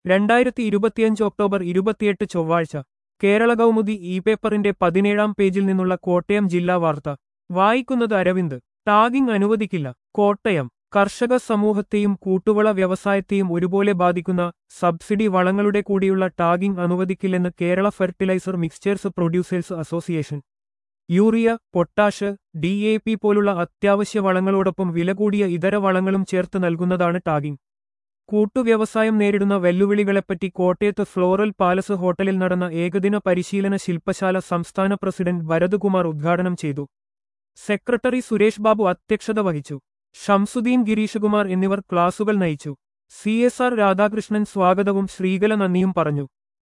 2025 October 28 ചൊവ്വാഴ്ച Kerala Kaumudi E പേപ്പറിന്റെ 17-ാം പേജിൽ നിന്നുള്ള കോട്ടയം ജില്ലാ വാർത്ത വായിക്കുന്നത് അരവിന്ദ്. ടാഗിംഗ് അനുവദിക്കില്ല. കോട്ടയം. കർഷക സമൂഹത്തെയും കൂട്ടുവള വ്യവസായത്തെയും ഒരുപോലെ ബാധിക്കുന്ന സബ്സിഡി വളങ്ങളുടെ കൂടിയുള്ള ടാഗിംഗ് അനുവദിക്കില്ലെന്ന് Kerala fertiliser mixtures producers association. Urea, potash, DAP പോലുള്ള അത്യാവശ്യ വളങ്ങളോടൊപ്പം വില കൂടിയ ഇതര വളങ്ങളും ചേർത്ത് നൽകുന്നതാണ് ടാഗിംഗ്. കൂട്ടുവ്യവസായം നേരിടുന്ന വെല്ലുവിളികളെപ്പറ്റി കോട്ടയത്ത് ഫ്ലോറൽ പാലസ് ഹോട്ടലിൽ നടന്ന ഏകദിന പരിശീലന ശില്പശാല സംസ്ഥാന പ്രസിഡന്റ് ഭരത്കുമാർ ഉദ്ഘാടനം ചെയ്തു. സെക്രട്ടറി സുരേഷ് ബാബു അധ്യക്ഷത വഹിച്ചു. ഷംസുദ്ദീൻ ഗിരീഷകുമാർ എന്നിവർ ക്ലാസുകൾ നയിച്ചു. CSR രാധാകൃഷ്ണൻ സ്വാഗതവും ശ്രീകല നന്ദിയും പറഞ്ഞു.